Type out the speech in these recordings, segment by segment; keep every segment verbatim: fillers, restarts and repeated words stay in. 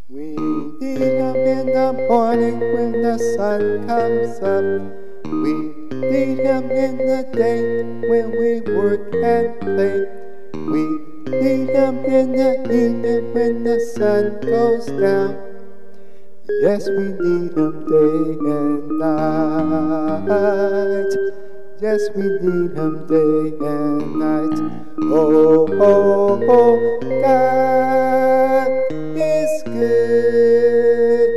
We need Him in the morning when the sun comes up. We need Him in the day when we work and play. We need Him in the evening when the sun goes down. Yes, we need Him day and night. Yes, we need Him day and night. Oh, oh, oh, God is good.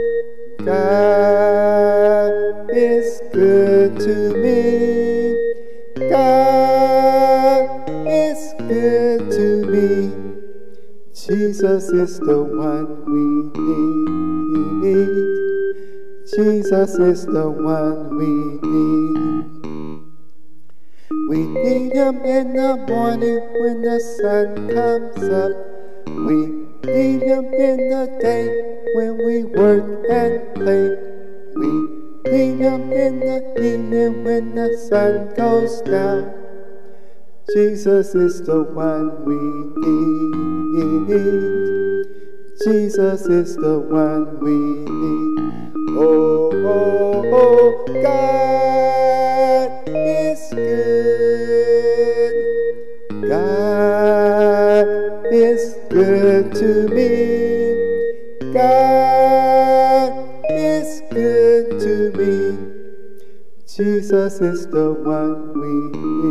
God is good to me. God is good to me. Jesus is the one we need. Jesus is the one we need. We need Him in the morning when the sun comes up. We need Him in the day when we work and play. We need Him in the evening when the sun goes down. Jesus is the one we need. Jesus is the one we need. Oh, oh, oh, God is good. God is good to me. God is good to me. Jesus is the one we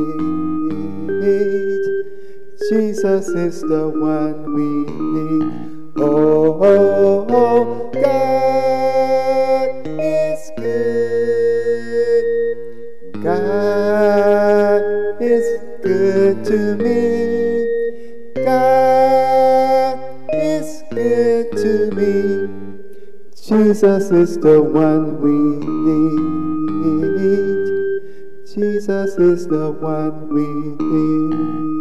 need. Jesus is the one we need. Oh, oh, oh, God is good. God is good to me. God is good to me. Jesus is the one we need. Jesus is the one we need.